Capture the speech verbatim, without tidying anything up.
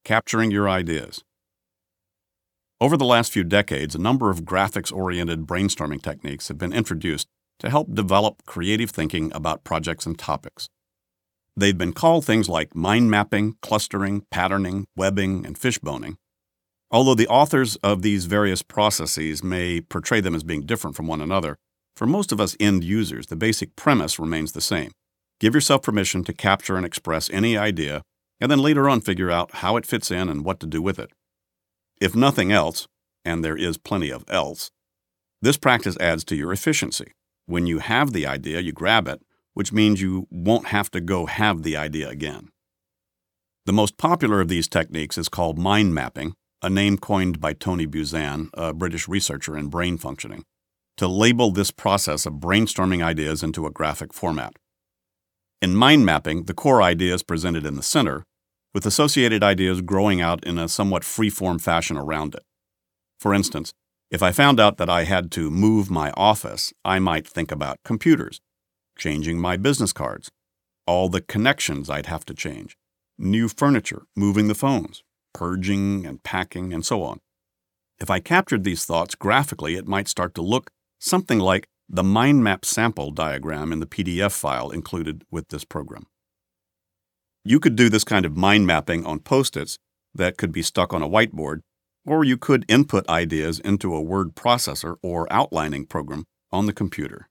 capturing your ideas. Over the last few decades, a number of graphics-oriented brainstorming techniques have been introduced to help develop creative thinking about projects and topics. They've been called things like mind mapping, clustering, patterning, webbing, and fishboning. Although the authors of these various processes may portray them as being different from one another, for most of us end users, the basic premise remains the same. Give yourself permission to capture and express any idea, and then later on figure out how it fits in and what to do with it. If nothing else, and there is plenty of else, this practice adds to your efficiency. When you have the idea, you grab it, which means you won't have to go have the idea again. The most popular of these techniques is called mind mapping, a name coined by Tony Buzan, a British researcher in brain functioning, to label this process of brainstorming ideas into a graphic format. In mind mapping, the core idea is presented in the center, with associated ideas growing out in a somewhat free-form fashion around it. For instance, if I found out that I had to move my office, I might think about computers, changing my business cards, all the connections I'd have to change, new furniture, moving the phones, purging and packing, and so on. If I captured these thoughts graphically, it might start to look something like the mind map sample diagram in the P D F file included with this program. You could do this kind of mind mapping on Post-its that could be stuck on a whiteboard, or you could input ideas into a word processor or outlining program on the computer.